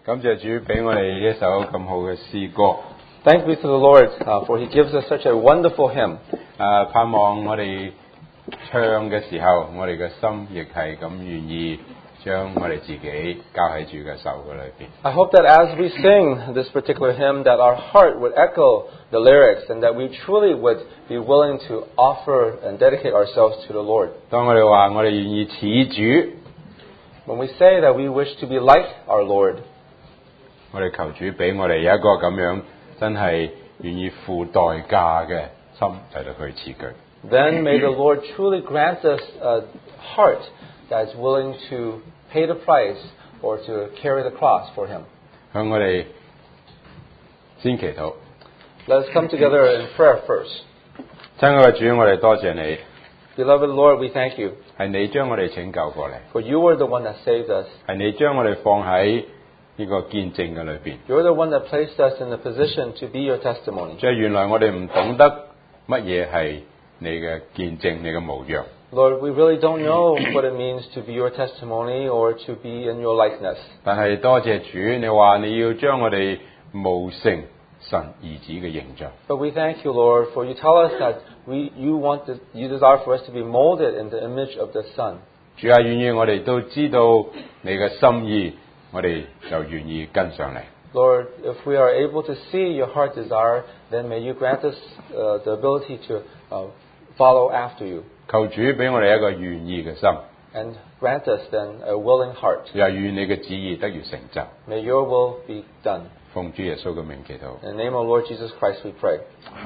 感謝主俾我哋呢一首咁好嘅詩歌。 Thanks be to the Lord, for He gives us such a wonderful hymn. 盼望我哋唱嘅時候，我哋嘅心亦係咁願意將我哋自己交喺主嘅手嘅裏邊。 I hope that as we sing this particular hymn, that our heart would echo the lyrics and that we truly would be willing to offer and dedicate ourselves to the Lord. 當我哋話我哋願意似主， When we say that we wish to be like our Lord, 我哋求主俾我哋有一個咁樣真係願意付代價嘅心嚟到去似佢。 then may the Lord truly grant us a heart that is willing to pay the price or to carry the cross for Him. 向我哋先祈禱。 Let us come together in prayer first. 親愛嘅主，我哋多謝你， Beloved Lord, we thank you, 係你將我哋拯救過嚟， for you are the one that saved us. 係你將我哋放喺呢個見證嘅裏邊。 You're the one that placed us in the position to be your testimony. 即係原來我哋唔懂得乜嘢係你嘅見證，你嘅模樣。 Lord, we really don't know what it means to be your testimony or to be in your likeness. 但係多謝主，你話你要將我哋模成神兒子嘅形象。 But we thank you, Lord, for you tell us that you desire for us to be molded in the image of the Son. 主啊，願意我哋都知道你嘅心意，我哋就願意跟上嚟。 Lord, if we are able to see your heart desire, then may you grant us the ability to follow after you. 求主俾我哋一個願意嘅心， And grant us then a willing heart. 又願你嘅旨意得以成就。 May your will be done. 奉主耶穌嘅名祈禱。 In the name of Lord Jesus Christ we pray.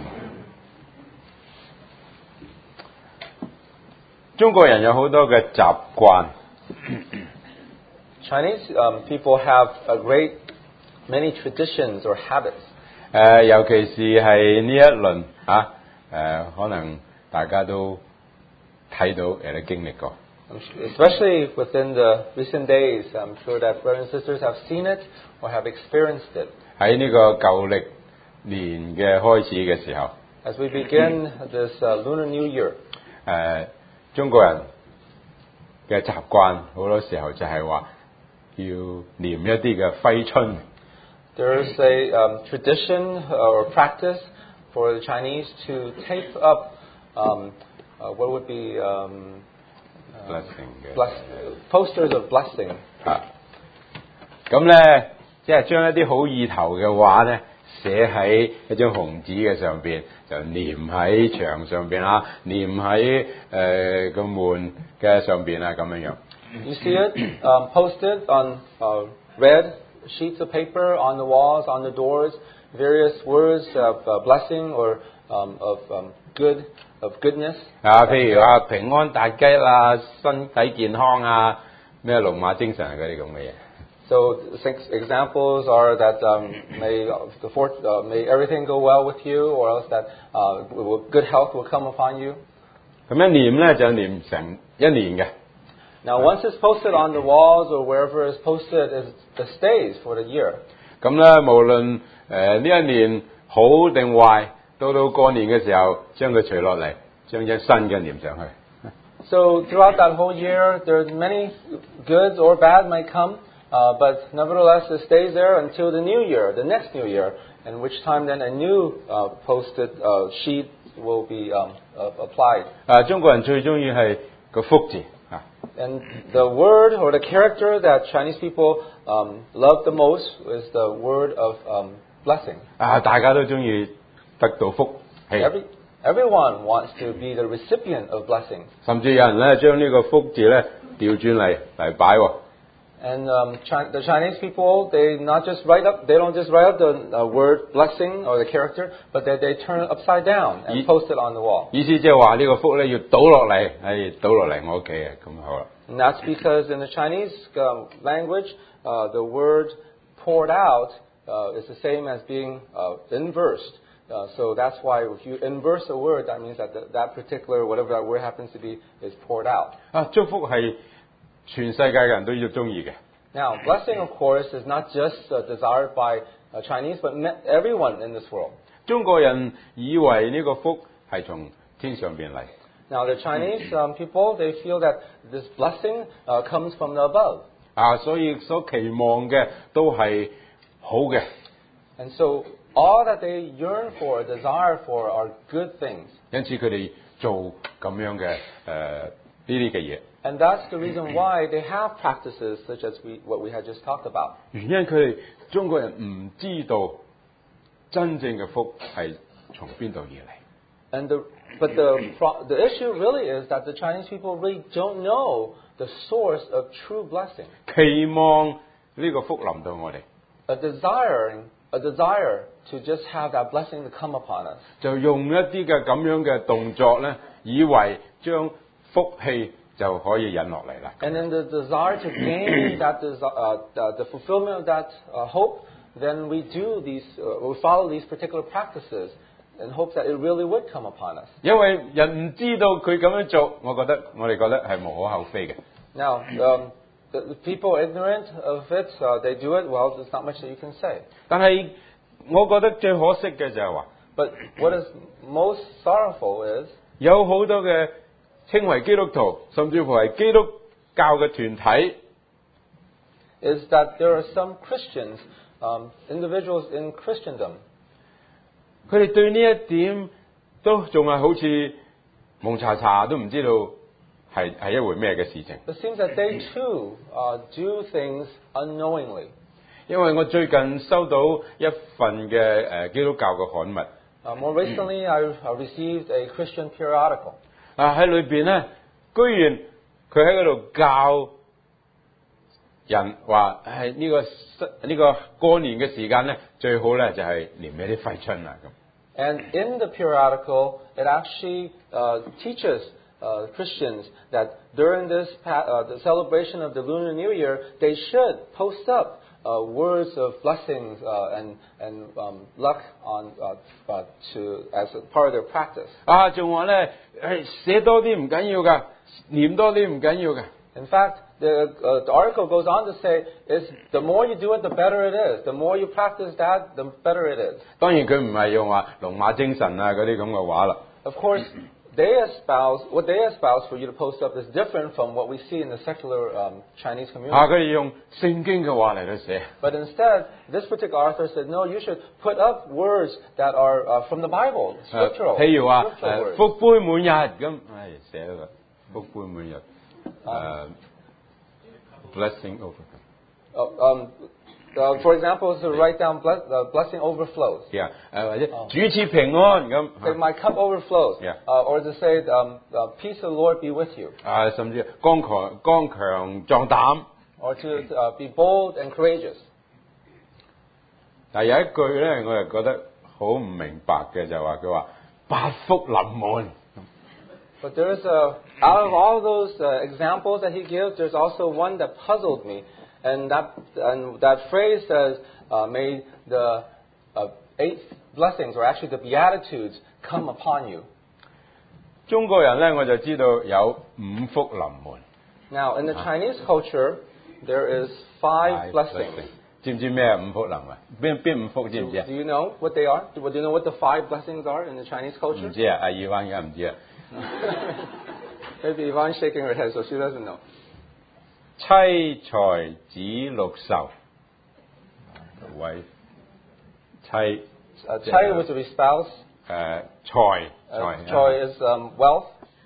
中國人有好多嘅習慣， Chinese people have many traditions or habits. 尤其是係呢一輪可能大家都睇到有啲經歷過。 Especially within the recent days, I'm sure that brothers and sisters have seen it or have experienced it. 喺呢個舊歷年嘅開始嘅時候， As we begin this Lunar New Year, 中國人嘅習慣好多時候就係話要念一啲嘅揮春。 there's a tradition or practice for the Chinese to tape up what would be blessing 嘅 posters of blessing. 咁咧，即係將一啲好意頭嘅話咧，寫喺一張紅紙嘅上邊，就黏喺牆上邊啦，黏喺個門嘅上邊啊，咁樣樣。 You see it posted on red sheets of paper on the walls, on the doors, various words of blessing or of goodness. 譬如話平安大吉啦，身體健康啊，咩龍馬精神嗰啲咁嘅嘢。 So 6 examples are that may everything go well with you, or else that good health will come upon you. 咁一念咧就念成一年嘅。 Now, once it's posted on the walls or wherever it's posted, it stays for the year. 咁咧，無論呢一年好定壞，到過年嘅時候，將佢除落嚟，將一新嘅念上去。 So throughout that whole year, there's many good or bad might come, but nevertheless it stays there until the new year, the next new year, in which time then a new posted sheet will be applied. 中國人最中意係個福字。 And the word or the character that Chinese people love the most is the word of blessing. 大家都中意得到福氣。 Everyone wants to be the recipient of blessing. 甚至有人咧將呢個福字咧調轉嚟擺喎。 And the Chinese people, they don't just write up the word blessing or the character, but they turn it upside down and post it on the wall. 意思即係話呢個福咧要倒落嚟，倒落嚟我屋企嘅咁好啦。 And that's because in the Chinese language, the word poured out is the same as being inversed. So that's why if you inverse a word, that means that that particular, whatever that word happens to be, is poured out. 祝福係全世界嘅人都要中意嘅。 Now, blessing, of course, is not just desired by Chinese, but everyone in this world. 中國人以為呢個福係從天上邊嚟。 Now, the Chinese people, they feel that this blessing comes from the above. 所以所期望嘅都係好嘅。 And so all that they yearn for, desire for, are good things. 因此佢哋做咁樣嘅呢啲嘅嘢。 And that's the reason why they have practices such as what we had just talked about. 原因佢哋中國人唔知道真正嘅福係從邊度而嚟。 But the issue really is that the Chinese people really don't know the source of true blessing. 期望呢個福臨到我哋， A desire to just have that blessing to come upon us. 就用一啲嘅咁樣嘅動作咧，以為將福氣就可以引落嚟啦。 And in the desire to gain that the fulfillment of that hope, then we follow these particular practices in hopes that it really would come upon us. 因為人唔知道佢咁樣做，我哋覺得係無可厚非嘅。 Now, the people ignorant of it, they do it. Well, there's not much that you can say. 但係我覺得最可惜嘅就係話， But what is most sorrowful is 有好多嘅稱為基督徒，甚至乎係基督教嘅團體， that there are some Christians, individuals in Christendom, 佢哋對呢一點都仲係好似蒙查查，都唔知道係一回咩嘅事情。 it seems that they too do things unknowingly. 因為我最近收到一份嘅基督教嘅刊物， More recently, I received a Christian periodical. 喺裏邊咧，居然佢喺嗰度教人話係呢個過年嘅時間咧，最好咧就係念一啲揮春啊咁。 And in the periodical, it actually teaches Christians that during the celebration of the Lunar New Year, they should post up words of blessings and luck as a part of their practice. 仲話咧，寫多啲唔緊要㗎，念多啲唔緊要㗎。 In fact, the article goes on to say, the more you do it, the better it is. The more you practice that, the better it is. 當然佢唔係用話龍馬精神啊嗰啲咁嘅話啦。 Of course, what they espouse for you to post up is different from what we see in the secular Chinese community. 佢哋用聖經嘅話嚟到寫。 But instead, this particular author said, no, you should put up words that are from the Bible, scriptural. 譬如話 scriptural words. 福杯滿日咁，寫啦，福杯滿日blessing over。 For example, to write down blessing overflows. Yeah，或者主賜平安咁。 Say, my cup overflows. Yeah. Or to say, peace of the Lord be with you. 甚至剛強壯膽。 Or to be bold and courageous. 但係有一句咧，我又覺得好唔明白嘅，就話佢話八福臨門。 But there's out of all those examples that he gives, there's also one that puzzled me, and that phrase says, "May the 8 blessings, or actually the beatitudes, come upon you." 中國人咧，我就知道有五福臨門。 Now, in the Chinese culture, there is 5 blessings. 知唔知咩五福臨啊？邊五福知唔知啊？ Do you know what they are? Do you know what the 5 blessings are in the Chinese 唔 culture? 知啊，阿爾灣而家唔知啊。 Maybe Yvonne's shaking her head, so she doesn't know. 妻財子祿壽，為妻 Chai was to be spouse. 財 Choi is wealth.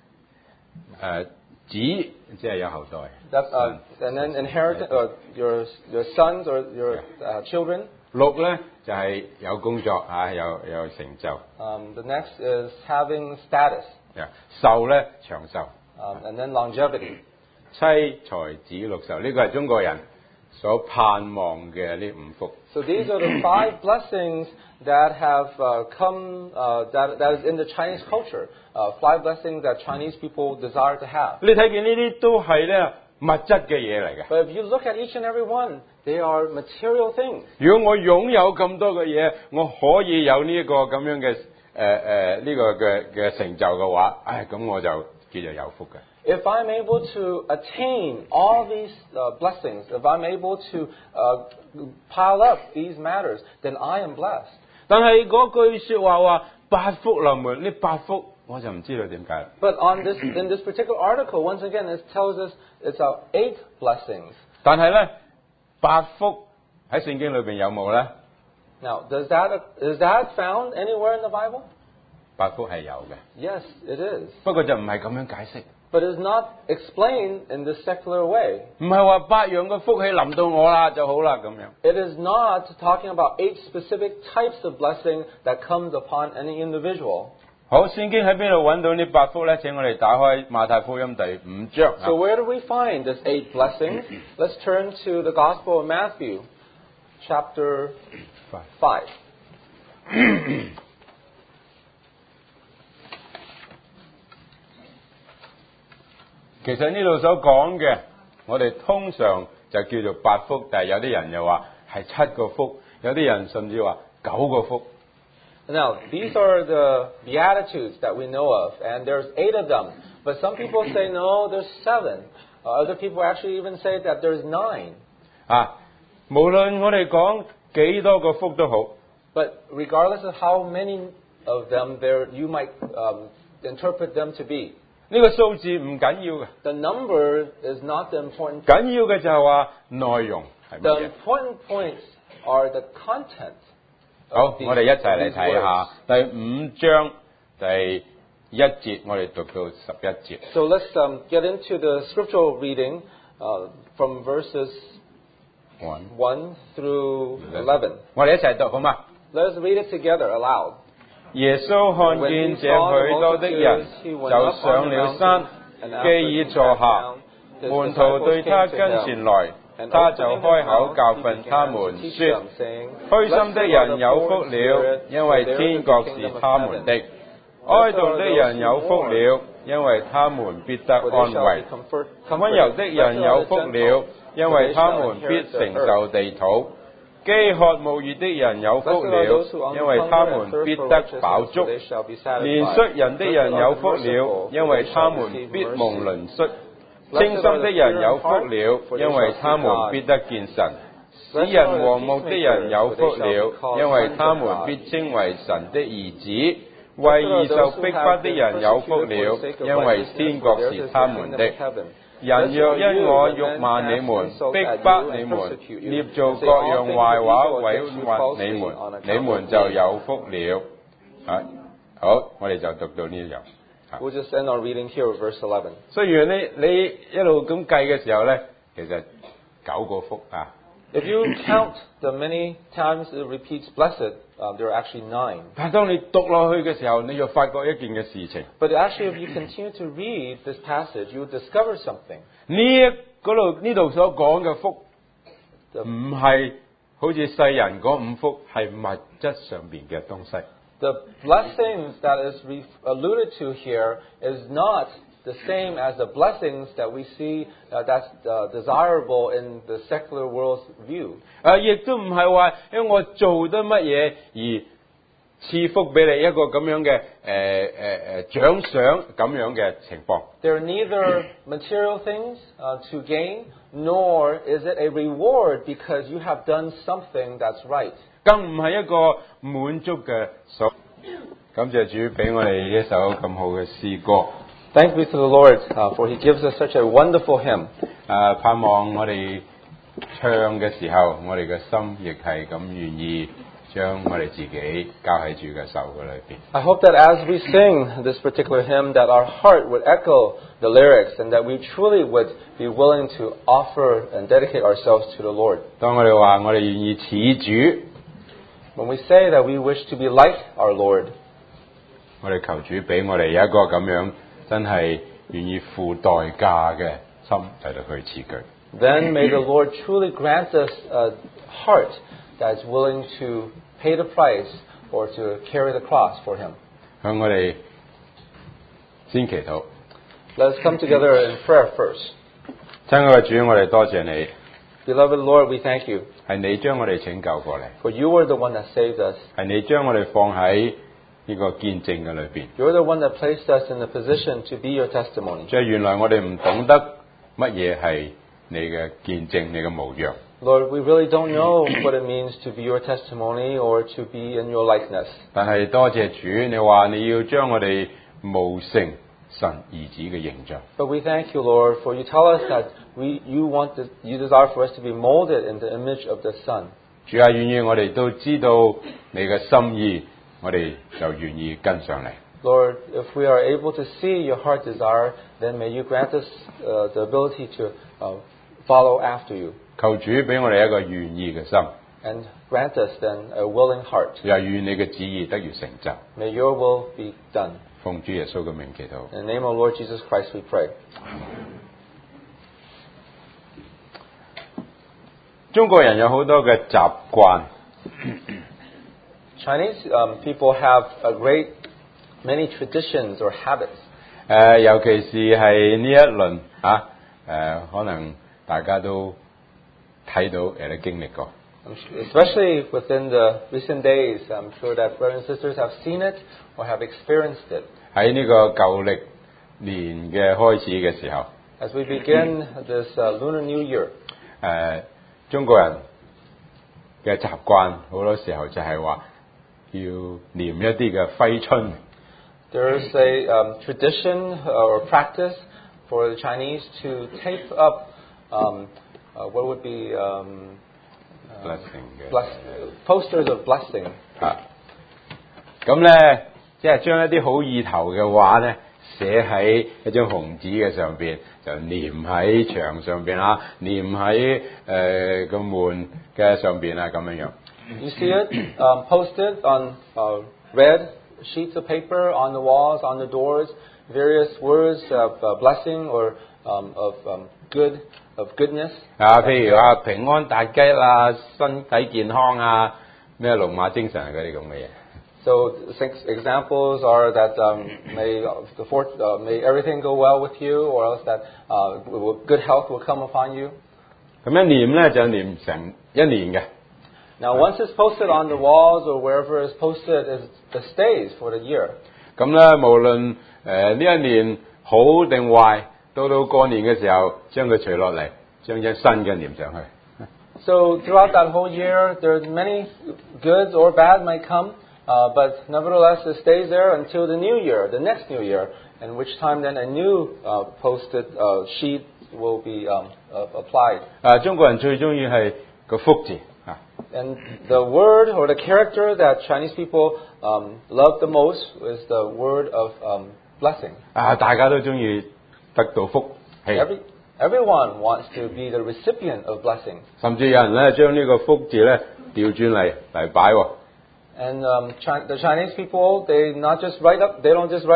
子即係有後代。 That's and then inheritance, your sons or your children. 祿咧就係有工作有成就。 The next is having status, 壽咧長壽。 and then longevity. 妻財子祿壽呢個係中國人所盼望嘅呢五福。 So these are the 5 blessings that have come that is in the Chinese culture. 5 blessings that Chinese people desire to have. 你睇見呢啲都係咧物質嘅嘢嚟嘅。 But if you look at each and every one, they are material things. 如果我擁有咁多嘅嘢，我可以有呢一個咁樣嘅呢個嘅成就嘅話，咁我就叫做有福嘅。 If I'm able to attain all these blessings, if I'm able to pile up these matters, then I am blessed. 但係嗰句説話八福臨門，呢八福我就唔知道點解啦。 But in this particular article, once again, it tells us it's 8 blessings 但係咧，八福喺聖經裏邊有冇咧？ Now, is that found anywhere in the Bible? 八福係有嘅， Yes, it is. 不過就唔係咁樣解釋， But it's not explained in this secular way. 唔係話8樣嘅福氣臨到我啦就好啦咁樣。 It is not talking about 8 specific types of blessing that comes upon any individual. 好，聖經喺邊度揾到呢八福咧？請我哋打開馬太福音第5章。 So where do we find this 8 blessings? Let's turn to the Gospel of Matthew, chapter 5. 其實呢度所講嘅，我哋通常就叫做八福，但係有啲人又話係7個福，有啲人甚至話9個福。 Now, these are the Beatitudes that we know of, and there's 8 of them. But some people say, no, there's 7. Other people actually even say that there's 9. 啊，無論我哋講幾多個福都好， But regardless of how many of them there you might interpret them to be, 呢個數字唔緊要嘅， the number is not the important. 緊要嘅就係話內容係乜 The 嘢。 important points are the content. 好， of these- 我哋一齊嚟 these 睇下 words. 第5章第1節，我哋讀到11節。 So let's get into the scriptural reading from verses 1 through 11. 我哋一齊讀好嘛？ Let us read it together aloud. 耶穌看見這許多的人，就上了山，既已坐下，門徒對他跟前來，他就開口教訓他們說：虛心的人有福了，因為天國是他們的；哀悼的人有福了，因為他們必得安慰；溫柔的人有福了，因為他們必承受地土；飢渴慕義的人有福了，因為他們必得飽足；憐恤人的人有福了，因為他們必蒙憐恤；清心的人有福了，因為他們必得見神；使人和睦的人有福了，因為他們必稱為神的兒子；為義受逼迫的人有福了，因為天國是他們的。人若因我辱罵你們、逼迫你們、捏造各樣壞話毀謗你們，你們就有福了。好，我哋就讀到呢度。 We'll just end our reading here with verse 11. 雖然你一路咁計嘅時候咧，其實9個福啊。 If you count the many times it repeats blessed, there are actually 9. 但係當你讀落去嘅時候，你就發覺一件嘅事情。 But actually, if you continue to read this passage, you will discover something. 呢度所講嘅福， The, 唔係好似世人嗰5福，係物質上邊嘅東西。 the blessings that is alluded to here is not the same as the blessings that we see that's desirable in the secular world's view. 亦都唔係話因為我做得乜嘢而賜福俾你一個咁樣嘅獎賞咁樣嘅情況。 There are neither material things to gain, nor is it a reward because you have done something that's right. 更唔係一個滿足嘅所。感謝主俾我哋一首咁好嘅詩歌。 Thanks be to the Lord, for He gives us such a wonderful hymn. 盼望我哋唱嘅時候，我哋嘅心亦係咁願意將我哋自己交喺主嘅手嘅裏邊。 I hope that as we sing this particular hymn, that our heart would echo the lyrics and that we truly would be willing to offer and dedicate ourselves to the Lord. 當我哋話我哋願意似主， When we say that we wish to be like our Lord, 我哋求主俾我哋有一個咁樣真係願意付代價嘅心嚟到去似佢。 then may the Lord truly grant us a heart that is willing to pay the price or to carry the cross for Him. 向我哋先祈禱。 Let us come together in prayer first. 親愛嘅主，我哋多謝你， Beloved Lord, we thank you, 係你將我哋拯救過嚟， for you are the one that saved us. 係你將我哋放喺呢個見證嘅裏邊。 You're the one that placed us in the position to be your testimony. 即係原來我哋唔懂得乜嘢係你嘅見證，你嘅模樣。 Lord, we really don't know what it means to be your testimony or to be in your likeness. 但係多謝主，你話你要將我哋無成神兒子嘅形象。 But we thank you, Lord, for you tell us that you desire for us to be molded in the image of the Son. 主啊，願意我哋都知道你嘅心意，我哋就願意跟上嚟。 Lord, if we are able to see your heart desire, then may you grant us the ability to follow after you. 求主俾我哋一個願意嘅心， And grant us then a willing heart. 又願你嘅旨意得以成就。 May your will be done. 奉主耶穌嘅名祈禱。 In the name of Lord Jesus Christ we pray. 中國人有好多嘅習慣， Chinese people have many traditions or habits. 尤其是係呢一輪可能大家都睇到有啲經歷過。 Especially within the recent days, I'm sure that brothers and sisters have seen it or have experienced it. 喺呢個舊歷年嘅開始嘅時候， As we begin this Lunar New Year, 中國人嘅習慣好多時候就係話要念一啲嘅揮春。 there is a tradition or practice for the Chinese to tape up what would be blessing 嘅 posters of blessing. 咁咧，即係將一啲好意頭嘅話咧，寫喺一張紅紙嘅上邊，就黏喺牆上邊啦，黏喺個門嘅上邊啊，咁樣樣。 You see it posted on red sheets of paper on the walls, on the doors, various words of blessing or of goodness. 譬如話平安大吉啦，身體健康啊，咩龍馬精神嗰啲咁嘅嘢。 So examples are that may everything go well with you, or else that good health will come upon you. 咁一念咧就念成一年嘅。 Now, once it's posted on the walls or wherever it's posted, it stays for the year. 咁咧，無論呢一年好定壞，到過年嘅時候，將佢除落嚟，將一新嘅念上去。 So throughout that whole year, there's many goods or bad might come, but nevertheless it stays there until the new year, the next new year, in which time then a new posted sheet will be applied. 中國人最中意係個福字。 And the word or the character that Chinese people love the most is the word of blessing. 大家都中意得到福氣。 Everyone wants to be the recipient of blessing. 甚至有人咧將呢個福字咧調轉嚟擺喎。 And the Chinese people, they don't just write up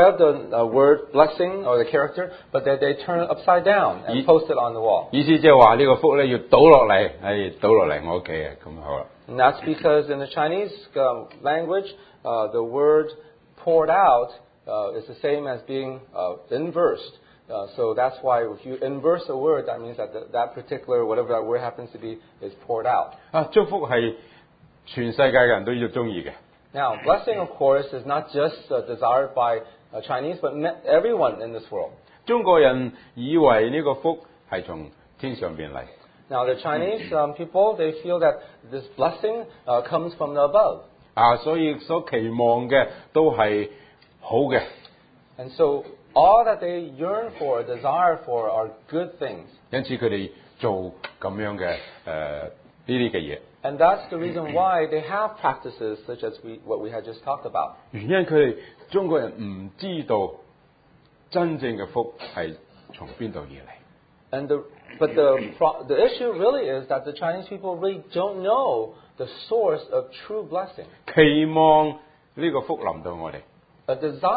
the word blessing or the character, but they turn it upside down and post it on the wall. 意思即係話呢個福咧要倒落嚟，倒落嚟我屋企嘅咁好啦。 And that's because in the Chinese language, the word poured out is the same as being inversed. So that's why if you inverse a word, that means that that particular, whatever that word happens to be, is poured out. 祝福係全世界嘅人都要中意嘅。 Now, blessing, of course, is not just desired by Chinese, but everyone in this world. 中國人以為呢個福係從天上邊嚟。 Now, the Chinese people, they feel that this blessing comes from the above. 所以所期望嘅都係好嘅。 And so, all that they yearn for, desire for, are good things. 因此佢哋做咁樣嘅呢啲嘅嘢。 And that's the reason why they have practices such as what we had just talked about. 原因佢哋中國人唔知道真正嘅福係從邊度而嚟。 But the issue really is that the Chinese people really don't know the source of true blessing. 期望呢個福臨到我哋， A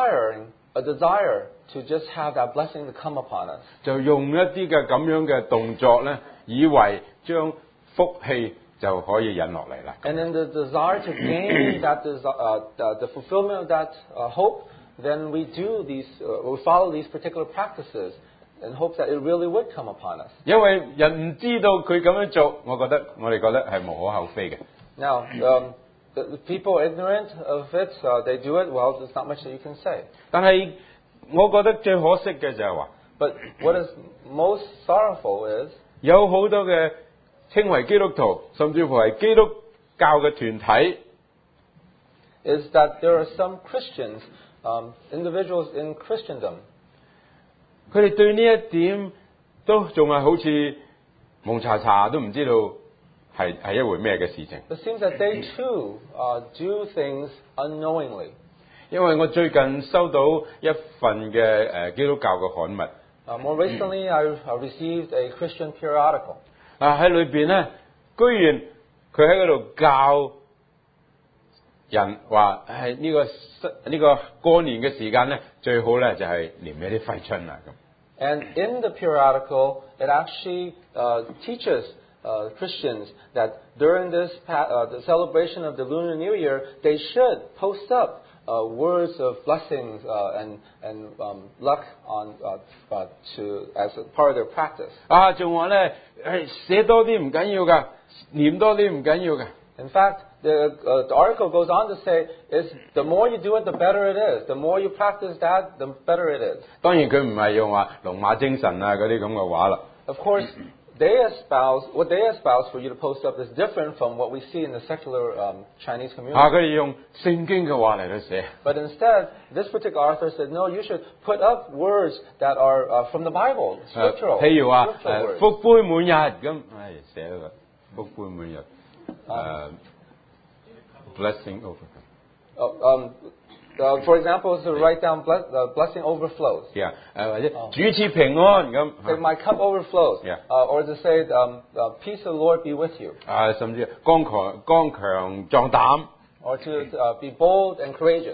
desire to just have that blessing to come upon us. 就用一啲嘅咁樣嘅動作咧，以為將福氣就可以引落嚟啦。 And in the desire to gain the fulfillment of that hope, then we follow these particular practices in hopes that it really would come upon us. 因為人唔知道佢咁樣做，我哋覺得係無可厚非嘅。 Now, the people ignorant of it, they do it. Well, there's not much that you can say. 但係我覺得最可惜嘅就係話， But what is most sorrowful is 有好多嘅稱為基督徒，甚至乎係基督教嘅團體， that there are some Christians, individuals in Christendom, 佢哋對呢一點都仲係好似蒙查查，都唔知道係一回咩嘅事情。 It seems that they too do things unknowingly. 因為我最近收到一份嘅基督教嘅刊物。 More recently, I received a Christian periodical. 喺裏邊咧，居然佢喺嗰度教人話係呢個過年嘅時間咧，最好咧就係念一啲揮春啦咁。 And in the periodical, it actually teaches Christians that during this the celebration of the Lunar New Year, they should post up words of blessings and luck on to as a part of their practice. 仲話咧寫多啲唔緊要㗎，念多啲唔緊要㗎。 In fact, the article goes on to say, the more you do it, the better it is. The more you practice that, the better it is. 當然佢唔係用話龍馬精神啊嗰啲咁嘅話啦。 Of course, what they espouse for you to post up is different from what we see in the secular Chinese community. 佢哋用聖經嘅話嚟到寫。 But instead, this particular author said, no, you should put up words that are from the Bible, scriptural. 譬如話 words. 福杯滿日咁，寫咗個福杯滿日blessing over。 For example, to write down blessing overflows. Yeah，或者主賜平安咁。 Say, my cup overflows. Yeah. Or to say, peace of the Lord be with you. 甚至剛強壯膽。 Or to be bold and courageous.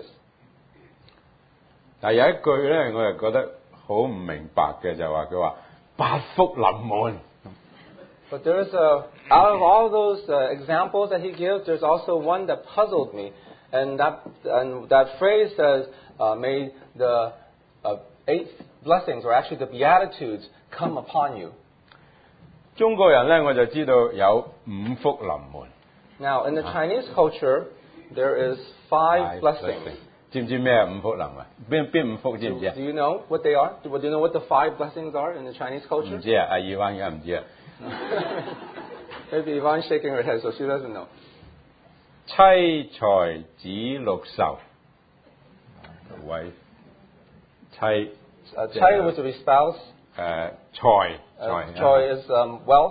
但有一句咧，我又覺得好唔明白嘅，就話佢話八福臨門。 But there's out of all those examples that he gives, there's also one that puzzled me, and that phrase says, "May the 8 blessings, or actually the beatitudes, come upon you." 中國人咧，我就知道有5福臨門。 Now, in the Chinese culture, there is 5 blessings. 知唔知咩5福臨啊？邊5福知唔知啊？ Do you know what they are? Do you know what the 5 blessings are in the Chinese culture? 唔知啊，阿爾灣而家唔知啊。 Maybe Yvonne's shaking her head, so she doesn't know. 妻財子祿壽，為妻。 Chai was to be spouse. 財 Choi is wealth.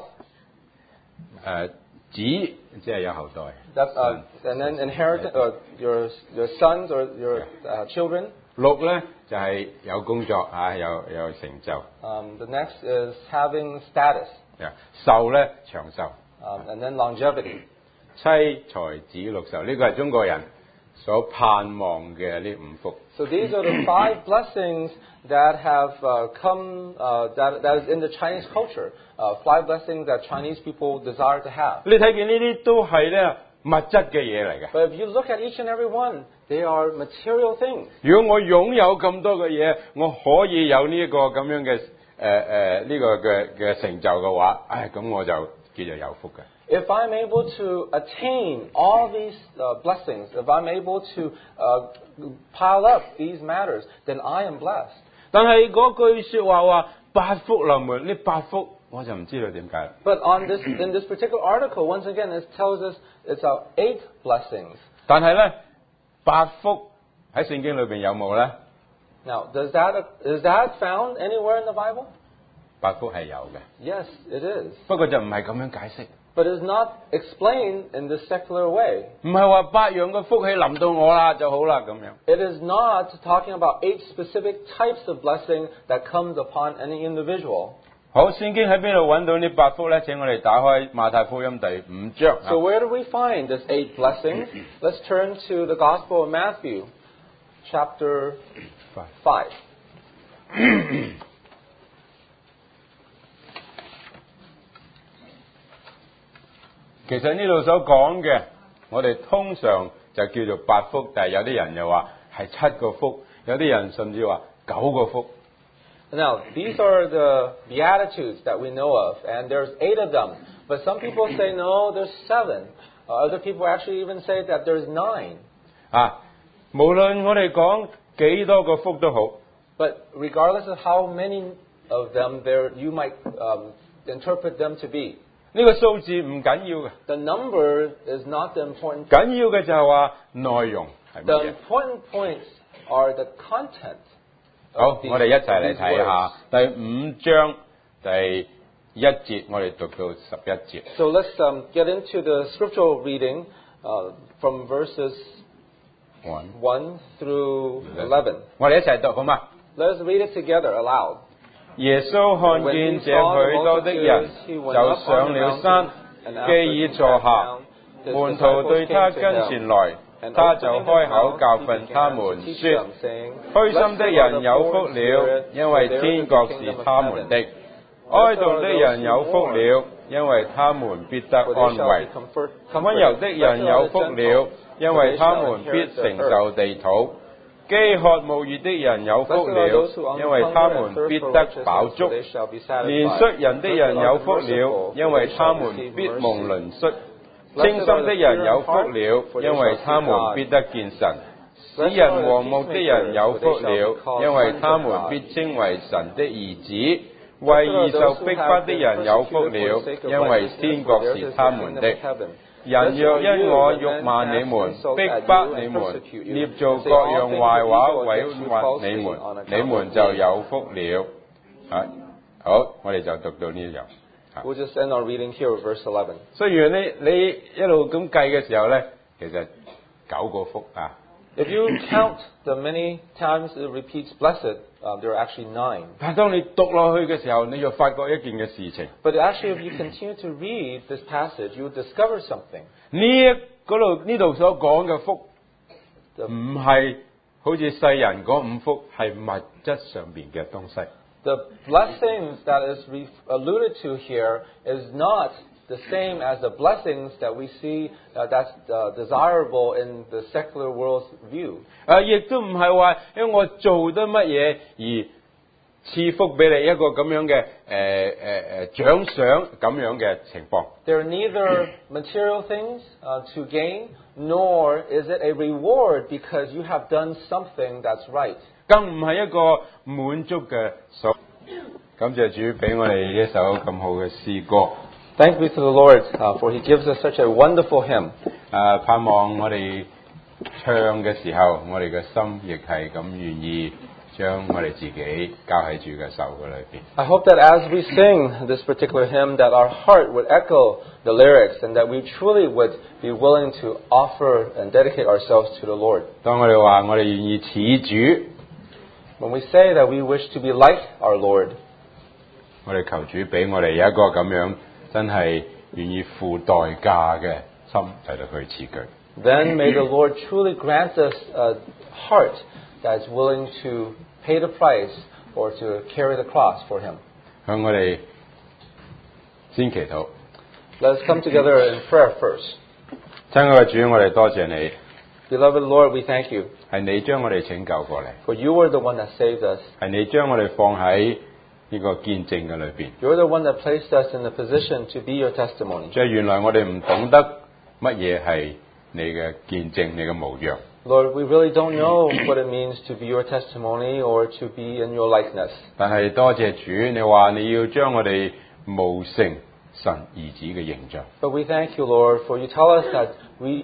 子即係有後代。 That's and then inherit your sons or your children. 祿咧就係有工作有成就。 The next is having status. 壽咧長壽。 And then longevity. 妻財子祿壽呢個係中國人所盼望嘅呢5福。 So these are the 5 blessings that have come that is in the Chinese culture. 5 blessings that Chinese people desire to have. 你睇見呢啲都係咧物質嘅嘢嚟嘅。 But if you look at each and every one, they are material things. 如果我擁有咁多嘅嘢，我可以有呢一個咁樣嘅呢個嘅成就嘅話，咁我就叫做有福嘅。 If I'm able to attain all these blessings, if I'm able to pile up these matters, then I am blessed. 但係嗰句說話八福臨門，呢8福我就唔知道點解。 But in this particular article, once again, it tells us it's 8 blessings. 但係咧8福喺聖經裏邊有冇咧？ Now, is that found anywhere in the Bible? 8福係有嘅。 Yes, it is. 不過就唔係咁樣解釋。 But it's not explained in this secular way. 唔係話8樣嘅福氣臨到我啦就好啦咁樣。 It is not talking about 8 specific types of blessing that comes upon any individual. 好，聖經喺邊度揾到呢8福咧？請我哋打開馬太福音第5章。 So where do we find this 8 blessings? Let's turn to the Gospel of Matthew, chapter 5. 其實呢度所講嘅，我哋通常就叫做8福，但係有啲人又話係7個福，有啲人甚至話9個福。 Now, these are the Beatitudes that we know of, and there's 8 of them. But some people say, no, there's 7. Other people actually even say that there's 9. 無論我哋講幾多個福都好。 But regardless of how many of them you might interpret them to be. 呢個數字唔緊要嘅。 The number is not the important point. 緊要嘅就係話內容係乜 The 嘢？ important points are the content. 好， these, 我哋一齊嚟 these 睇下 words. 第5章第1節，我哋讀到11節。 So let's get into the scriptural reading from verses 1 through 11. 我哋一齊讀好嘛？ Let us read it together aloud. 耶穌看見這許多的人，就上了山，既已坐下，門徒對他跟前來，他就開口教訓他們說：虛心的人有福了，因為天國是他們的；哀悼的人有福了，因為他們必得安慰；溫柔的人有福了，因為他們必承受地土；飢渴慕義的人有福了，因為他們必得飽足；憐恤人的人有福了，因為他們必蒙憐恤；清心的人有福了，因為他們必得見神；使人和睦的人有福了，因為他們必稱為神的兒子；為義受逼迫的人有福了，因為天國是他們的。人若因我辱罵你們、逼迫你們、捏造各樣壞話毀謗你們，你們就有福了。好，我哋就讀到呢度。 We'll just end our reading here with verse 11. 雖然你一路咁計嘅時候咧，其實9個福啊。 If you count the many times it repeats blessed, there are actually 9. 但係當你讀落去嘅時候，你就發覺一件嘅事情。 But actually, if you continue to read this passage, you will discover something. 呢度所講嘅福，唔係好似世人嗰5福，係物質上邊嘅東西。 The blessings that is alluded to here is not the same as the blessings that we see that's desirable in the secular world's view. 亦都唔係話因為我做得乜嘢而賜福俾你一個咁樣嘅獎賞咁樣嘅情況。 There are neither material things to gain, nor is it a reward because you have done something that's right. 更唔係一個滿足嘅所。感謝主俾我哋一首咁好嘅詩歌。 Thanks be to the Lord, for He gives us such a wonderful hymn. 盼望我哋唱嘅時候，我哋嘅心亦係咁願意將我哋自己交喺主嘅手嘅裏邊。 I hope that as we sing this particular hymn, that our heart would echo the lyrics, and that we truly would be willing to offer and dedicate ourselves to the Lord. 當我哋話我哋願意似主， When we say that we wish to be like our Lord, 我哋求主俾我哋有一個咁樣真係願意付代價嘅心嚟到去似佢。 then may the Lord truly grant us a heart that is willing to pay the price or to carry the cross for Him. 向我哋先祈禱。 Let us come together in prayer first. 親愛嘅主，我哋多謝你， Beloved Lord, we thank you, 係你將我哋拯救過嚟， for you are the one that saved us. 係你將我哋放喺呢個見證嘅裏邊。 You're the one that placed us in the position to be your testimony. 即係原來我哋唔懂得乜嘢係你嘅見證，你嘅模樣。 Lord, we really don't know what it means to be your testimony or to be in your likeness. 但係多謝主，你話你要將我哋模成神兒子嘅形象。 But we thank you, Lord, for you tell us that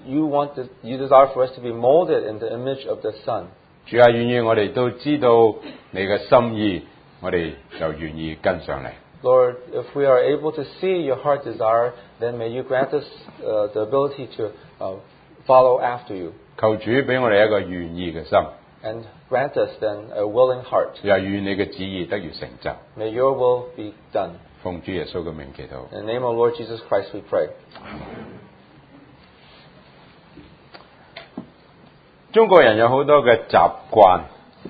you desire for us to be molded in the image of the Son. 主啊，願意我哋都知道你嘅心意，我哋就願意跟上嚟。 Lord, if we are able to see your heart desire, then may you grant us the ability to follow after you. 求主俾我哋一個願意嘅心， And grant us then a willing heart. 又願你嘅旨意得以成就。 May your will be done. 奉主耶穌嘅名祈禱。 In the name of Lord Jesus Christ we pray. 中國人有好多嘅習慣，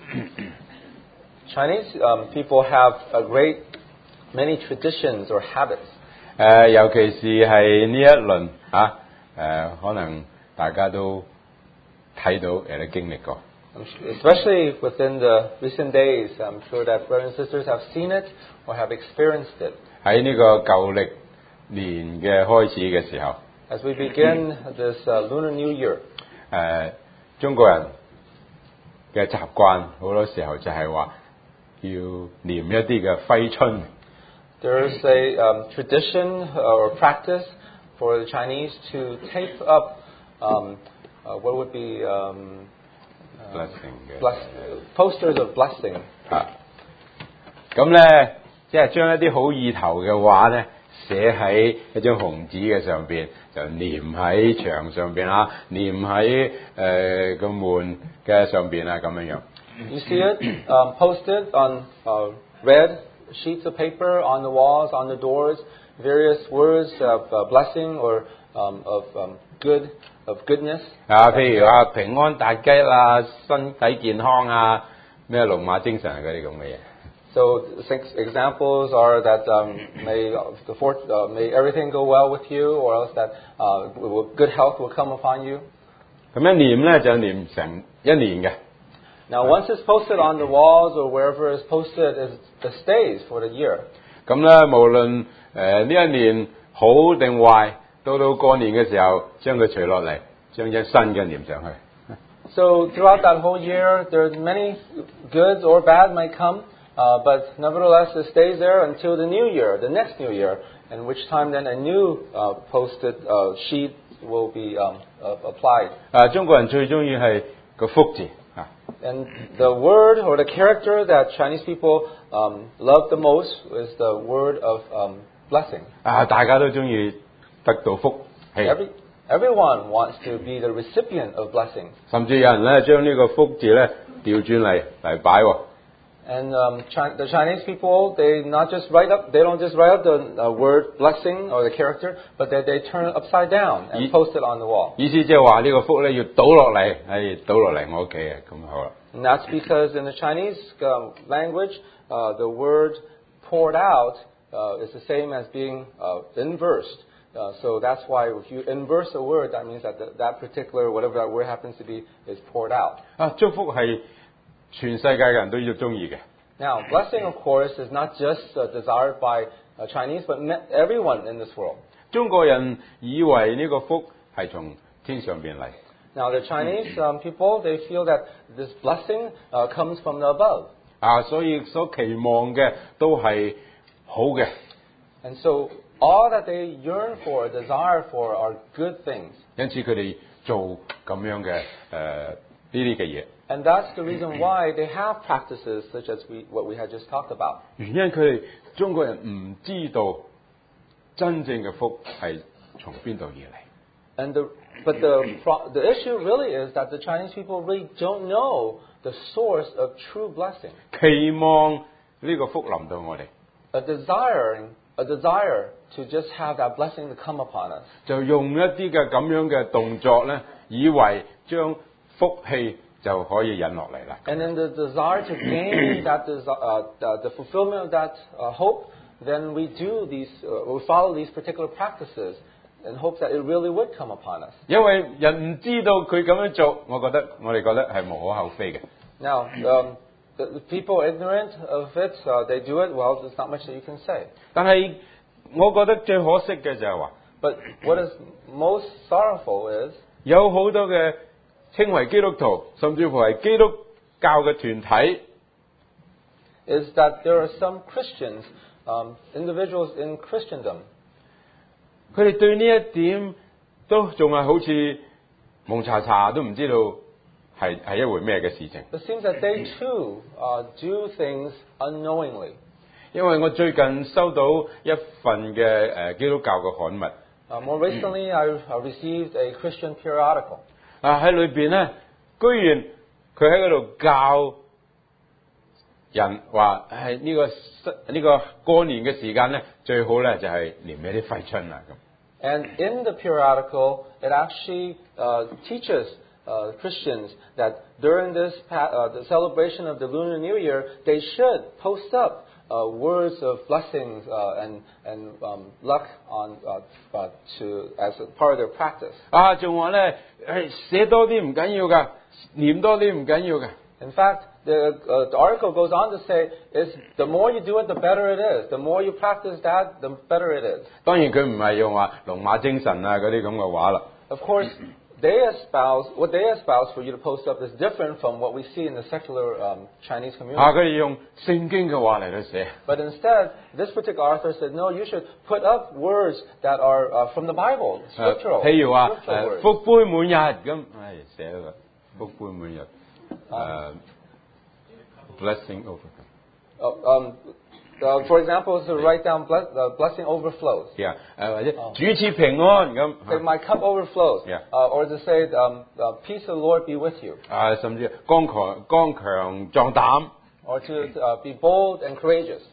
Chinese people have many traditions or habits. 尤其是係呢一輪可能大家都睇到有啲經歷過。 Especially within the recent days, I'm sure that brothers and sisters have seen it or have experienced it. 喺呢個舊歷年嘅開始嘅時候， As we begin this Lunar New Year, 中國人嘅習慣好多時候就係話要念一啲嘅揮春。 there's a tradition or practice for the Chinese to tape up what would be blessing 嘅 posters of blessing. 啊。咁咧，即係將一啲好意頭嘅話咧，寫喺一張紅紙嘅上邊，就黏喺牆上邊啊，黏喺個門嘅上邊啊，咁樣樣。 You see it posted on red sheets of paper on the walls, on the doors, various words of blessing or of goodness. 啊，譬如話平安大吉啦，身體健康啊，咩龍馬精神嗰啲咁嘅嘢。 So examples are that may everything go well with you, or else that good health will come upon you. 咁一念咧就念成一年嘅。 Now, once it's posted on the walls or wherever it's posted, it stays for the year. 咁咧，無論呢一年好定壞，到過年嘅時候，將佢除落嚟，將一新嘅念上去。 So throughout that whole year, there's many goods or bad might come, but nevertheless it stays there until the new year, the next new year, in which time then a new posted sheet will be applied. 中國人最中意係個福字。 And the word or the character that Chinese people love the most is the word of blessing. 大家都中意得到福氣。 Everyone wants to be the recipient of blessing. 甚至有人咧將呢個福字咧調轉嚟擺喎。 And the Chinese people, they don't just write up the word blessing or the character, but they turn it upside down and post it on the wall. 意思即係話呢個福咧要倒落嚟，倒落嚟我屋企嘅，咁好啦。 And that's because in the Chinese language, the word poured out is the same as being inversed. So that's why if you inverse a word, that means that that particular, whatever that word happens to be, is poured out. 祝福係全世界嘅人都要中意嘅。 Now, blessing, of course, is not just desired by Chinese, but everyone in this world. 中國人以為呢個福係從天上邊嚟。 Now, the Chinese people, they feel that this blessing comes from the above. 所以所期望嘅都係好嘅。 And so, all that they yearn for, desire for, are good things. 因此佢哋做咁樣嘅呢啲嘅嘢。 And that's the reason why they have practices such as what we had just talked about. 原因佢哋中國人唔知道真正嘅福係從邊度而嚟。 But the issue really is that the Chinese people really don't know the source of true blessing. 期望呢個福臨到我哋。 A desire to just have that blessing to come upon us. 就用一啲嘅咁樣嘅動作咧，以為將福氣就可以引落嚟啦。 And in the desire to gain that the fulfillment of that hope, then we follow these particular practices in hopes that it really would come upon us. 因為人唔知道佢咁樣做，我哋覺得係無可厚非嘅。 Now, the people ignorant of it, they do it. Well, there's not much that you can say. 但係我覺得最可惜嘅就係話， But what is most sorrowful is 有好多嘅稱為基督徒，甚至乎係基督教嘅團體 is that there are some Christians, individuals in Christendom. 佢哋對呢一點都仲係好似蒙查查，都唔知道係一回咩嘅事情。 It seems that they too do things unknowingly. 因為我最近收到一份嘅基督教嘅刊物。 More recently, I received a Christian periodical. 喺裏邊咧，居然佢喺嗰度教人話係呢個過年嘅時間咧，最好咧就係念一啲揮春啦咁。 And in the periodical, it actually teaches Christians that during this the celebration of the Lunar New Year, they should post up words of blessings and luck on as a part of their practice. 仲話咧，寫多啲唔緊要㗎，念多啲唔緊要㗎。 In fact, the article goes on to say, the more you do it, the better it is. The more you practice that, the better it is. 當然佢唔係用話龍馬精神啊嗰啲咁嘅話啦。 Of course, what they espouse for you to post up is different from what we see in the secular Chinese community. 佢哋用聖經嘅話嚟到寫。 But instead, this particular author said, no, you should put up words that are from the Bible, scriptural. 譬如話 scriptural words. 福杯滿日咁，寫啦，福杯滿日。 blessing over. For example, to write down blessing overflows. Yeah，或者主賜平安咁。 Say, my cup overflows. Yeah. Or to say, peace of the Lord be with you. 甚至剛強壯膽。 Or to be bold and courageous.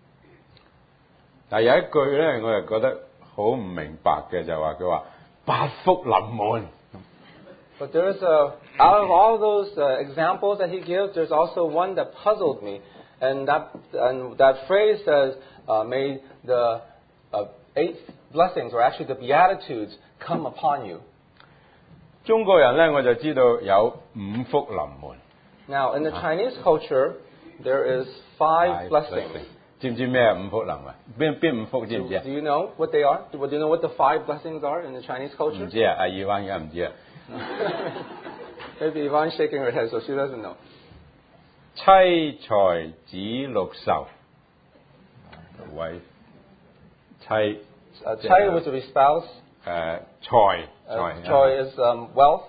但有一句咧，我又覺得好唔明白嘅，就話佢話八福臨門。 But there's out of all those examples that he gives, there's also one that puzzled me, and that phrase says, "May the 8 blessings, or actually the beatitudes, come upon you." 中國人咧，我就知道有5福臨門。 Now, in the Chinese culture, there is 5 blessings. 知唔知咩5福臨啊？邊5福知唔知啊？ Do you know what they are? Do you know what the 5 blessings are in the Chinese 唔 culture? 知啊，阿爾灣而家唔知啊。 Maybe Yvonne's shaking her head, so she doesn't know. 妻財子祿壽，為妻。 Chai was to be spouse. 財 Choi is wealth.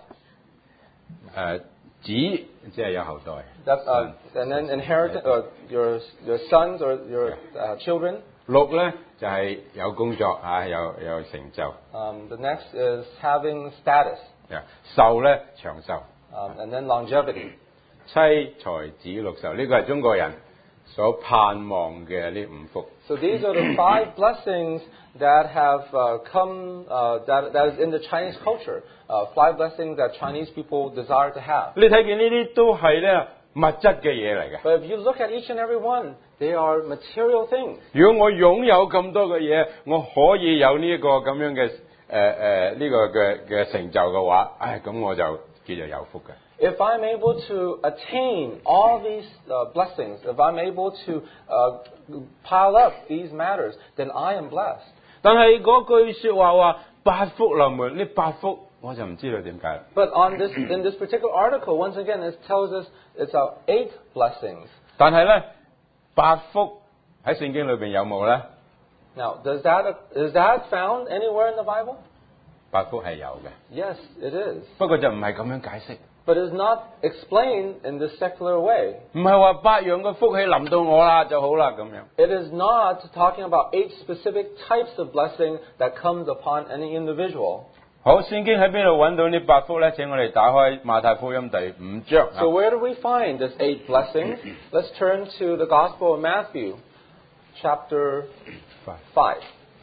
子即係有後代。 That's, and then inherit your sons or your children. 祿咧就係有工作有成就。 The next is having status. 壽咧長壽。 And then longevity. 妻財子祿壽呢個係中國人所盼望嘅呢5福。 So these are the 5 blessings that have come that is in the Chinese culture. 5 blessings that Chinese people desire to have. 你睇見呢啲都係咧物質嘅嘢嚟嘅。 But if you look at each and every one, they are material things. 如果我擁有咁多嘅嘢，我可以有呢一個咁樣嘅呢個嘅成就嘅話，咁我就叫做有福嘅。 If I'm able to attain all these blessings, if I'm able to pile up these matters, then I am blessed. 但係嗰句說話八福臨門，呢8福我就唔知道點解。 But in this particular article, once again, it tells us it's 8 blessings. 但係咧8福喺聖經裏邊有冇咧？ Now, is that found anywhere in the Bible? 8福係有嘅。 Yes, it is. 不過就唔係咁樣解釋。 But it's not explained in this secular way. 唔係話8樣嘅福氣臨到我啦就好啦咁樣。 It is not talking about 8 specific types of blessing that comes upon any individual. 好，聖經喺邊度揾到呢8福咧？請我哋打開馬太福音第5章。 So where do we find this 8 blessings? Let's turn to the Gospel of Matthew, chapter 5.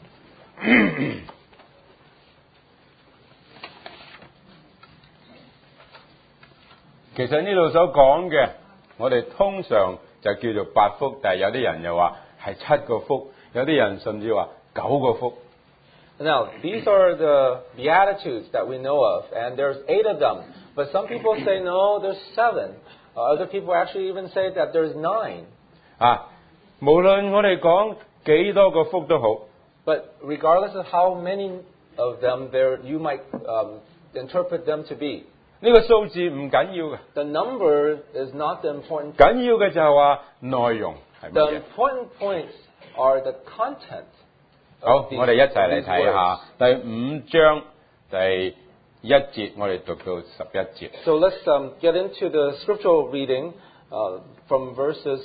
其實呢度所講嘅，我哋通常就叫做8福，但係有啲人又話係7個福，有啲人甚至話9個福。 Now, these are the Beatitudes that we know of, and there's 8 of them. But some people say, no, there's 7. Other people actually even say that there's 9. 無論我哋講幾多個福都好。 But regardless of how many of them you might interpret them to be. 呢個數字唔緊要嘅。 The number is not the important point. 緊要嘅就係話內容係乜 The 嘢。 important points are the content. 好，我哋一齊嚟睇下第5章第1節，我哋讀到11節。 So let's get into the scriptural reading from verses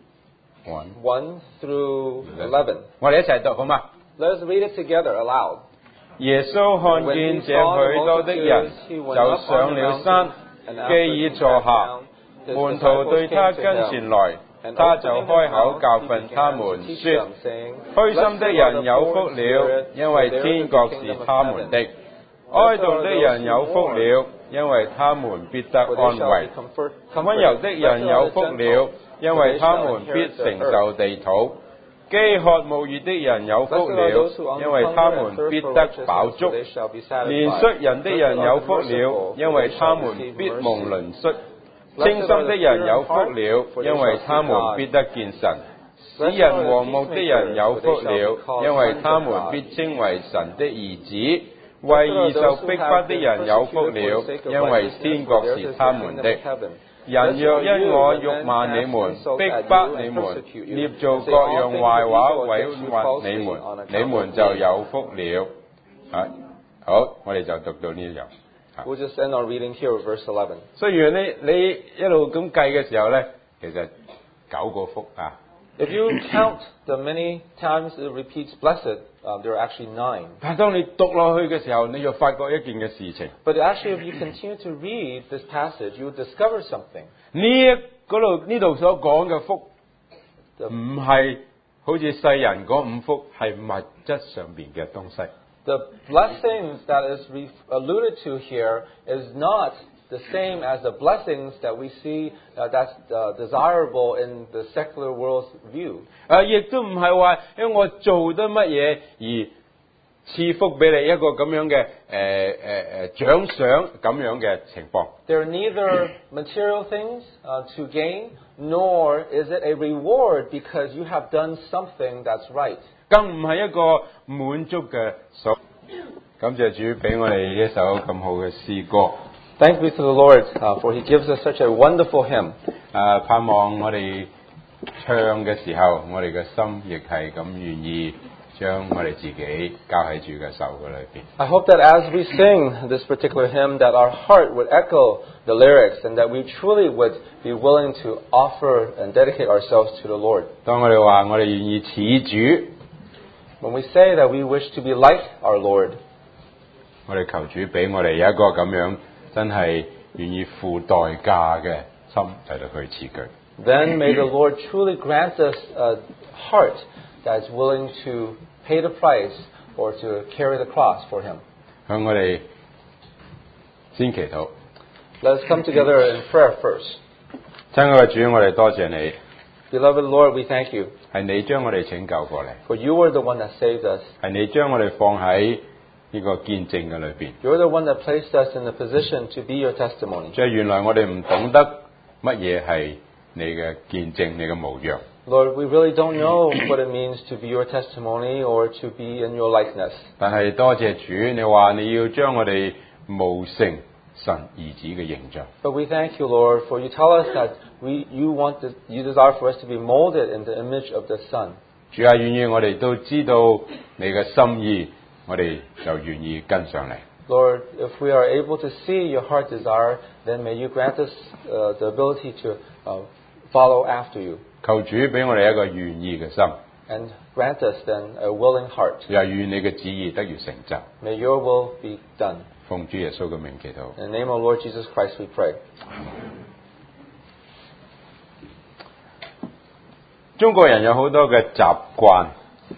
1 through 11. 我哋一齊讀好嗎？ Let's read it together aloud. 耶穌看見這許多的人，就上了山，既已坐下，門徒對他跟前來，他就開口教訓他們說：虛心的人有福了，因為天國是他們的；哀悼的人有福了，因為他們必得安慰；溫柔的人有福了，因為他們必承受地土；飢渴慕義的人有福了，因為他們必得飽足；憐恤人的人有福了，因為他們必蒙憐恤；清心的人有福了，因為他們必得見神；使人和睦的人有福了，因為他們必稱為神的兒子；為義受逼迫的人有福了，因為天國是他們的。人若因我辱罵你們、逼迫你們、捏造各樣壞話毀謗你們，你們就有福了。好，我哋就讀到呢度。 We'll just end our reading here with verse 11. 所以如果你一路咁計嘅時候咧，其實9個福啊。 If you count the many times it repeats blessed, there are actually 9. 但係當你讀落去嘅時候，你就發覺一件嘅事情。 But actually, if you continue to read this passage, you will discover something. 呢度所講嘅福，唔係好似世人嗰5福，係物質上邊嘅東西。 The blessings that is alluded to here is not the same as the blessings that we see that's desirable in the secular world's view. 亦都唔係話因為我做得乜嘢而賜福俾你一個咁樣嘅獎賞咁樣嘅情況。 There are neither material things to gain, nor is it a reward because you have done something that's right. 更唔係一個滿足嘅所。感謝主俾我哋一首咁好嘅詩歌。 Thanks be to the Lord, for He gives us such a wonderful hymn. 盼望我哋唱嘅時候，我哋嘅心亦係咁願意將我哋自己交喺主嘅手嘅裏邊。 I hope that as we sing this particular hymn, that our heart would echo the lyrics and that we truly would be willing to offer and dedicate ourselves to the Lord. 當我哋話我哋願意似主， When we say that we wish to be like our Lord, 我哋求主俾我哋有一個咁樣真係願意付代價嘅心嚟到去似佢。 then may the Lord truly grant us a heart that is willing to pay the price or to carry the cross for Him. 向我哋先祈禱。 Let us come together in prayer first. 親愛嘅主，我哋多謝你， Beloved Lord, we thank you, 係你將我哋拯救過嚟， for you are the one that saved us. 係你將我哋放喺呢個見證嘅裏邊。 You're the one that placed us in the position to be your testimony. 即係原來我哋唔懂得乜嘢係你嘅見證，你嘅模樣。 Lord, we really don't know what it means to be your testimony or to be in your likeness. 但係多謝主，你話你要將我哋模成神兒子嘅形象。 But we thank you, Lord, for you tell us that you desire for us to be molded in the image of the Son. 主啊，願意我哋都知道你嘅心意，我哋就願意跟上嚟。 Lord, if we are able to see your heart desire, then may you grant us the ability to follow after you. 求主俾我哋一個願意嘅心， And grant us then a willing heart. 又願你嘅旨意得以成就。 May your will be done. 奉主耶穌嘅名祈禱。 In the name of Lord Jesus Christ we pray. 中國人有好多嘅習慣，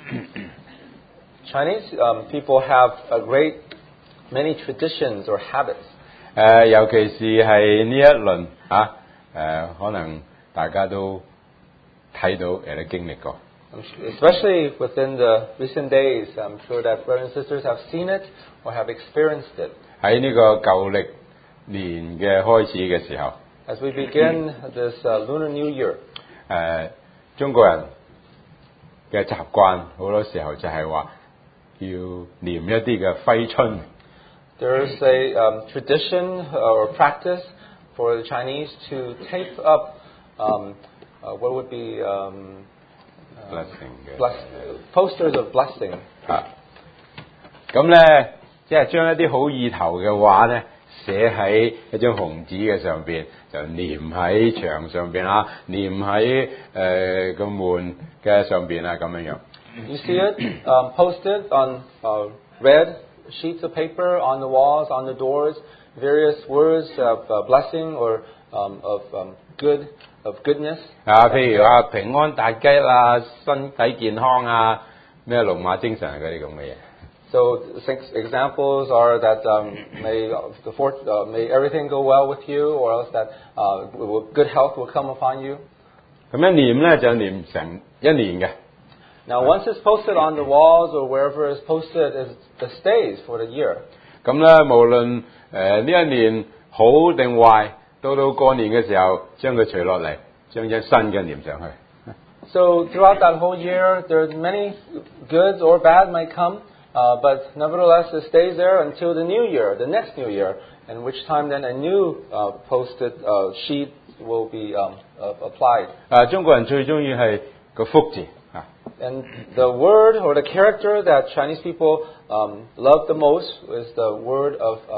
Chinese people have many traditions or habits. 尤其是係呢一輪可能大家都睇到都經歷過。 Especially within the recent days, I'm sure that brothers and sisters have seen it or have experienced it. 喺呢個舊歷年嘅開始嘅時候， As we begin this Lunar New Year, 中國人嘅習慣好多時候就係話要念一啲嘅揮春。 there's a tradition or practice for the Chinese to tape up what would be blessing 嘅 posters of blessing. 咁咧，即係將一啲好意頭嘅話咧，寫喺一張紅紙嘅上邊，就黏喺牆上邊啦，黏喺個門嘅上邊啦，咁樣樣。 You see it posted on red sheets of paper on the walls, on the doors, various words of blessing or of goodness. 譬如話平安大吉啦，身體健康啊，咩龍馬精神嗰啲咁嘅嘢。 So 6 examples are that may everything go well with you, or else that good health will come upon you. 咁一念咧就念成一年嘅。 Now, once it's posted on the walls or wherever it's posted, it stays for the year. 咁咧，無論呢一年好定壞，到過年嘅時候，將佢除落嚟，將隻新嘅念上去。 So throughout that whole year, there's many goods or bad might come, but nevertheless it stays there until the new year, the next new year, in which time then a new posted sheet will be applied. 中國人最中意係個福字。 And the word or the character that Chinese people love the most is the word of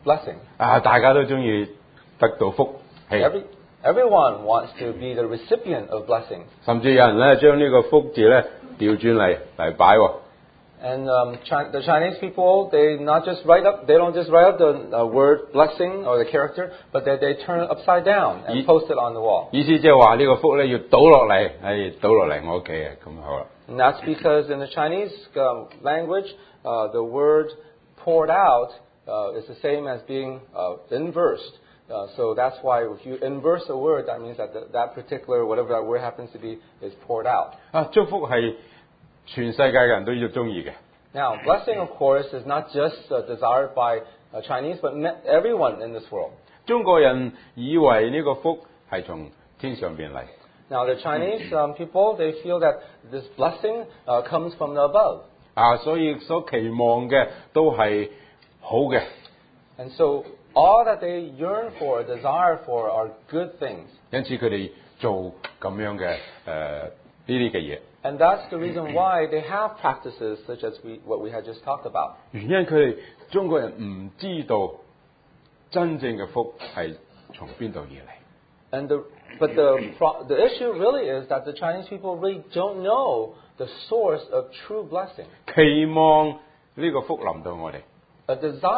blessing. 大家都中意得到福氣， Everyone wants to be the recipient of blessings. 甚至有人咧將呢個福字咧調轉嚟擺喎。 And the Chinese people, they don't just write up the word blessing or the character, but they turn it upside down and post it on the wall. 意思即係話呢個福咧要倒落嚟，倒落嚟我屋企嘅，咁好啦。 And that's because in the Chinese language, the word poured out is the same as being inversed. So that's why if you inverse a word, that means that that particular, whatever that word happens to be, is poured out. 祝福係全世界嘅人都要中意嘅。 Now, blessing, of course, is not just desired by Chinese, but everyone in this world. 中國人以為呢個福係從天上邊嚟， Now, the Chinese people, they feel that this blessing comes from the above. 所以所期望嘅都係好嘅。 And so, all that they yearn for, desire for, are good things. 因此佢哋做咁樣嘅呢啲嘅嘢。 And that's the reason why they have practices such as what we had just talked about. 原因佢哋中國人唔知道真正嘅福係從邊度而嚟。 But the issue really is that the Chinese people really don't know the source of true blessing. 期望呢個福臨到我哋， A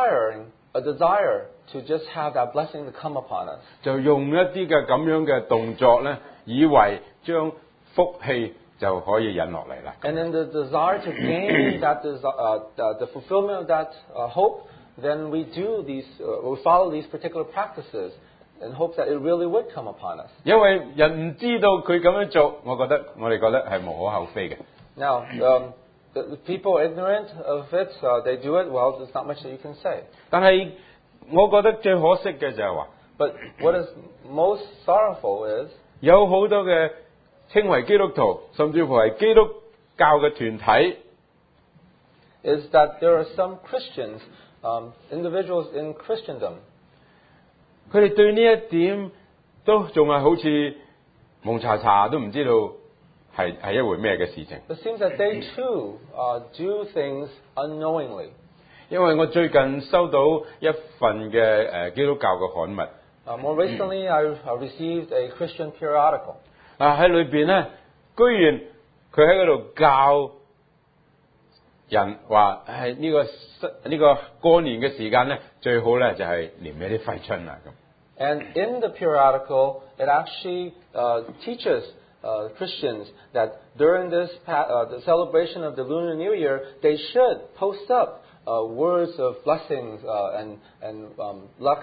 desire to just have that blessing to come upon us. 就用一啲嘅咁樣嘅動作咧，以為將福氣就可以引落嚟啦。 And in the desire to gain that the fulfillment of that hope, then we follow these particular practices in hopes that it really would come upon us. 因為人唔知道佢咁樣做，我哋覺得係無可厚非嘅。 Now, the people ignorant of it, they do it. Well, there's not much that you can say. 但係我覺得最可惜嘅就係話， But what is most sorrowful is 有好多嘅稱為基督徒，甚至乎係基督教嘅團體， is that there are some Christians, individuals in Christendom, 佢哋對呢一點都仲係好似蒙查查，都唔知道係一回咩嘅事情。 it seems that they too do things unknowingly. 因為我最近收到一份嘅基督教嘅刊物， More recently, I received a Christian periodical. 喺裏邊咧，居然佢喺嗰度教人話係呢個過年嘅時間咧，最好咧就係念一啲揮春啊咁。 And in the periodical, it actually teaches Christians that during the celebration of the Lunar New Year, they should post up words of blessings and luck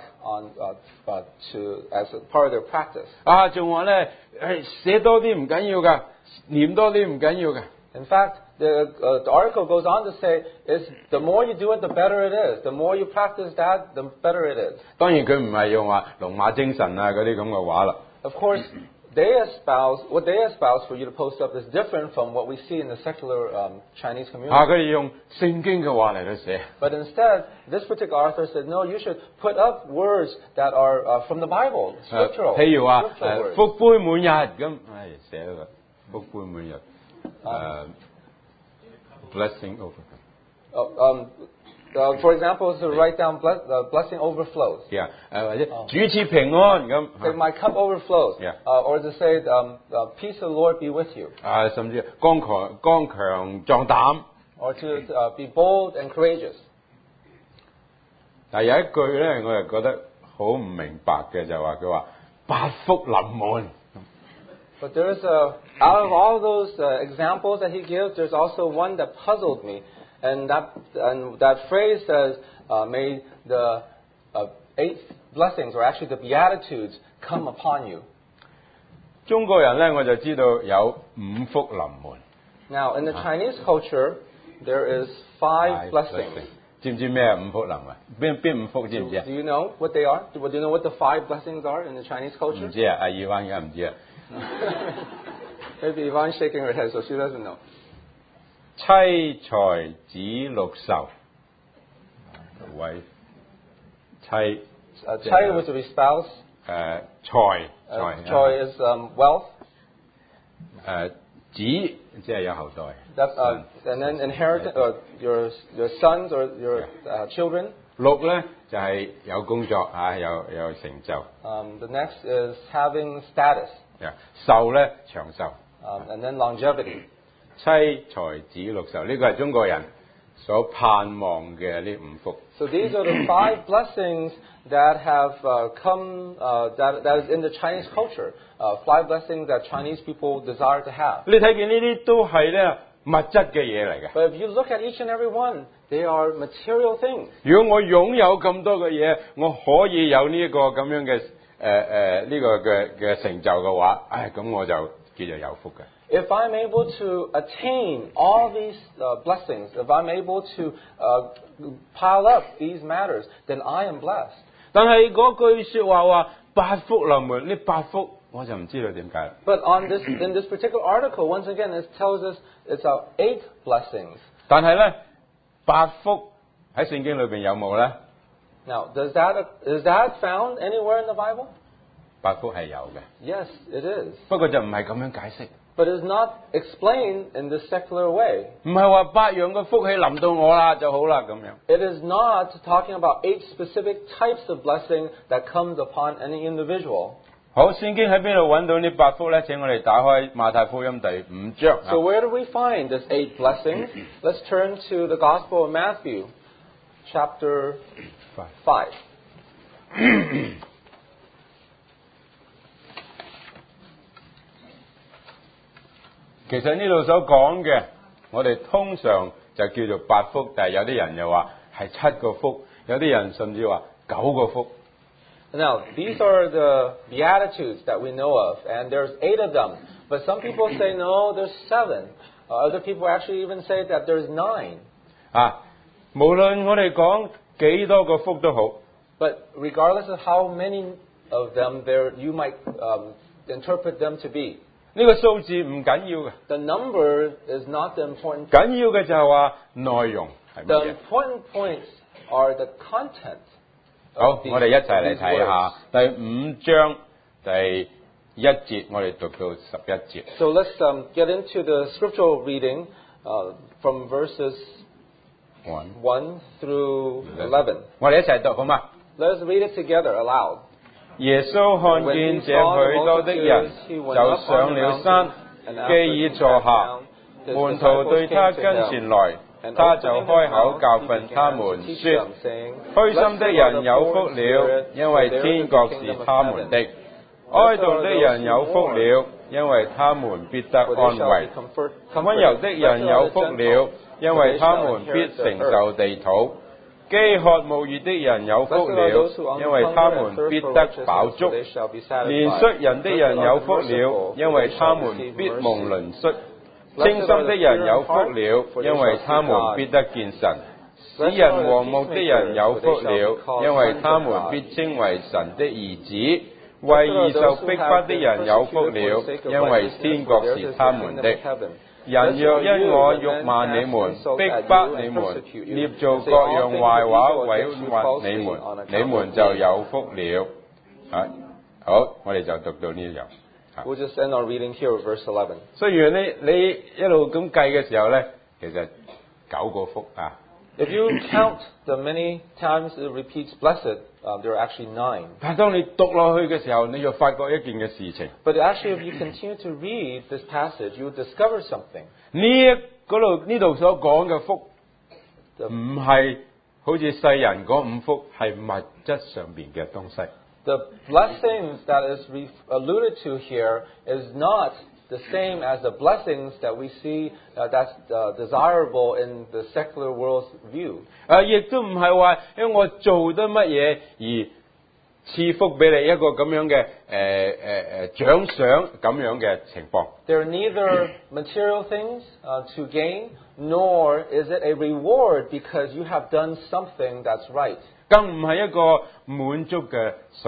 as a part of their practice. 仲話咧，寫多啲唔緊要㗎，念多啲唔緊要㗎。 In fact, the article goes on to say, the more you do it, the better it is. The more you practice that, the better it is. 當然佢唔係用話龍馬精神啊嗰啲咁嘅話啦。 Of course, what they espouse for you to post up is different from what we see in the secular Chinese community. 佢哋用聖經嘅話嚟到寫。 But instead, this particular author said, no, you should put up words that are from the Bible, scriptural. 譬如話 scriptural words. 福杯滿日咁，寫咗個福杯滿日blessing over。 For example, to write down blessing overflows. 或者主賜平安咁。 Say, my cup overflows. Yeah. Or to say, peace of the Lord be with you. 甚至剛強壯膽。 Or to be bold and courageous. 但係有一句咧，我又覺得好唔明白嘅，就話佢話八福臨門。 But there's out of all those examples that he gives, there's also one that puzzled me, and that phrase says, "May the 8 blessings, or actually the beatitudes, come upon you." 中國人咧，我就知道有5福臨門。 Now, in the Chinese culture, there is 5 blessings. 知唔知咩5福臨門？邊5福知唔知啊？ Do you know what they are? Do you know what the 5 blessings are in the Chinese 唔 culture? 知啊，阿爾灣梗係唔知啊。 Maybe Yvonne's shaking her head, so she doesn't know. 妻財子祿壽，為妻 Chai was to be spouse. 財 Choi is wealth. 子即係有後代。 And then inherit your sons or your children. 6咧就係有工作啊，有成就。 The next is having status, 壽咧長壽。 and then longevity. 妻財子六壽，呢個係中國人所盼望嘅呢5福。 So these are the 5 blessings that have come, that is in the Chinese culture. 5 blessings that Chinese people desire to have. 你睇見呢啲都係咧物質嘅嘢嚟嘅。 But if you look at each and every one, they are material things. 如果我擁有咁多嘅嘢，我可以有呢一個咁樣嘅呢個嘅成就嘅話，咁我就叫做有福嘅。 If I'm able to attain all these blessings, if I'm able to pile up these matters, then I am blessed. 但係嗰句說話8福臨門，呢8福我就唔知道點解。 But in this particular article, once again, it tells us it's 8 blessings. 但係咧8福喺聖經裏邊有冇咧？ Now, is that found anywhere in the Bible? 8福係有嘅， Yes, it is. 不過就唔係咁樣解釋。 But it's not explained in this secular way. 唔係話8樣嘅福氣臨到我啦就好啦咁樣。 It is not talking about 8 specific types of blessing that comes upon any individual. 好，聖經喺邊度揾到呢8福咧？請我哋打開馬太福音第5章。 So where do we find this 8 blessings? Let's turn to the Gospel of Matthew, chapter 5. 其實呢度所講嘅，我哋通常就叫做8福，但係有啲人又話係7個福，有啲人甚至話9個福。 Now, these are the Beatitudes that we know of, and there's 8 of them. But some people say, no, there's 7. Other people actually even say that there's 9. 無論我哋講幾多個福都好， But regardless of how many of them you might interpret them to be, 呢個數字唔緊要嘅， the number is not the important point. 緊要嘅就係話內容係乜 The 嘢。 important points are the content. 好， of these, 我哋一齊嚟 of these 睇下 words. 第5章第1節，我哋讀到11節。 So let's get into the scriptural reading from verses 1 through 11. 我哋一齊讀好嗎？ Let us read it together aloud. 耶穌看見這許多的人，就上了山，既已坐下，門徒對他跟前來，他就開口教訓他們說：虛心的人有福了，因為天國是他們的；哀慟的人有福了，因為他們必得安慰；溫柔的人有福了，因為他們必承受地土。飢渴慕義的人有福了，因為他們必得飽足；憐恤人的人有福了，因為他們必蒙憐恤；清心的人有福了，因為他們必得見神；使人和睦的人有福了，因為他們必稱為神的兒子；為義受逼迫的人有福了，因為天國是他們的。人若因我辱罵你們、逼迫你們、捏造各樣壞話毀謗你們，你們就有福了。好，我哋就讀到呢度。 We'll just end our reading here with verse 11. 雖然你一路咁計嘅時候咧，其實9個福啊。 If you count the many times it repeats blessed, there are actually 9. 但係當你讀落去嘅時候，你就發覺一件嘅事情。 But actually, if you continue to read this passage, you will discover something. 呢度所講嘅福，唔係好似世人嗰5福，係物質上邊嘅東西。 The blessings that is alluded to here is not the same as the blessings that we see that's desirable in the secular world's view. 亦都唔係話因為我做得乜嘢而賜福俾你一個咁樣嘅獎賞咁樣嘅情況。 There are neither material things to gain, nor is it a reward because you have done something that's right. 更唔係一個滿足嘅